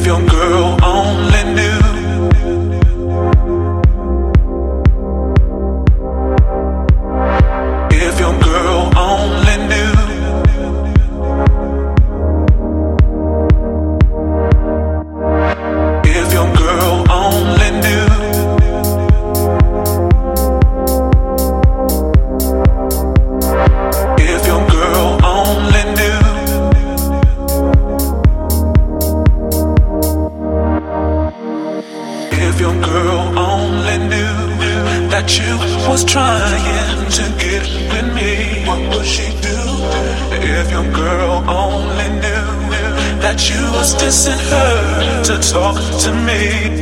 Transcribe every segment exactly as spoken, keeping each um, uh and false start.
your girl only knew. If your girl only knew. If your girl only knew. If your girl only knew. If your girl only knew that you was trying to get with me, what would she do? If your girl only knew that you was dissing her to talk to me.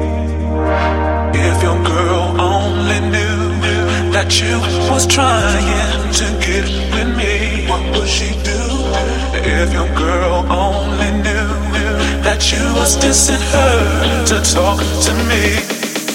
If your girl only knew that you was trying to get with me, what would she do? If your girl only knew that you was dissing her to talk to me.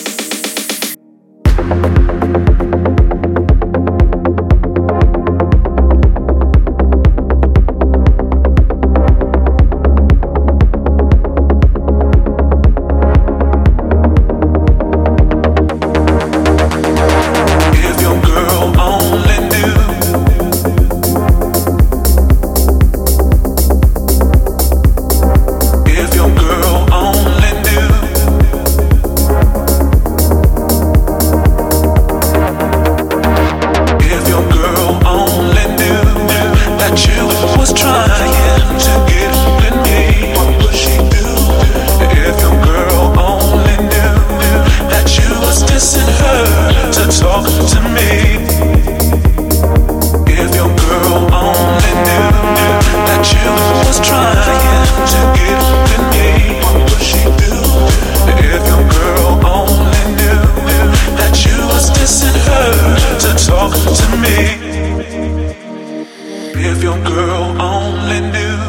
If your girl only knew.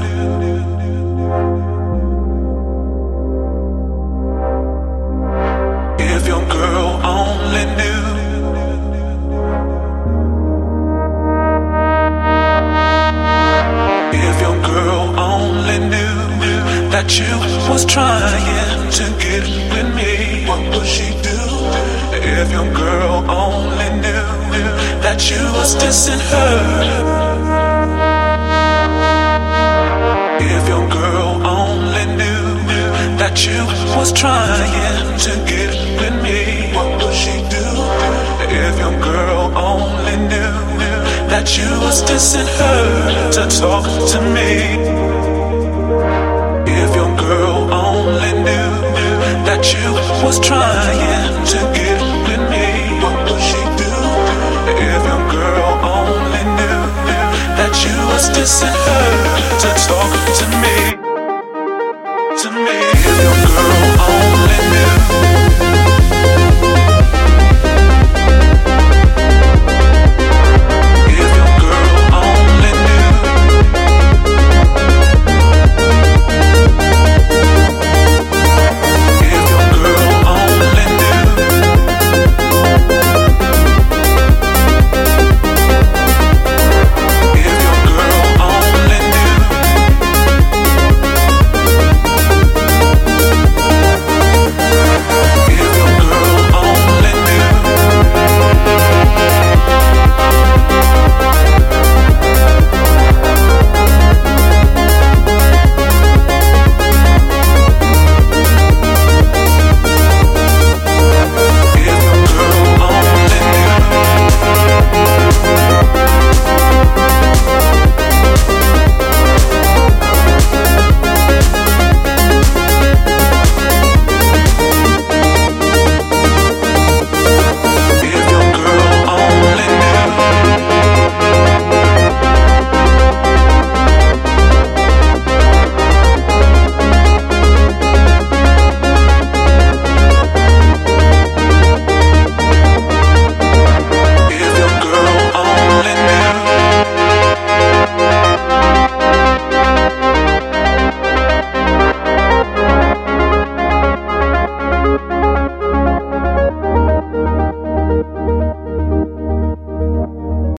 If your girl only knew. If your girl only knew that you was trying to get with me, what would she do? If your girl only knew that you was dissing her. If your girl only knew that you was trying to get with me, what would she do? If your girl only knew that you was dissing her to talk to me. If your girl only knew that you was trying to get with me, what would she do? If your girl only knew that you was dissing her to talk to me, to me. If your girl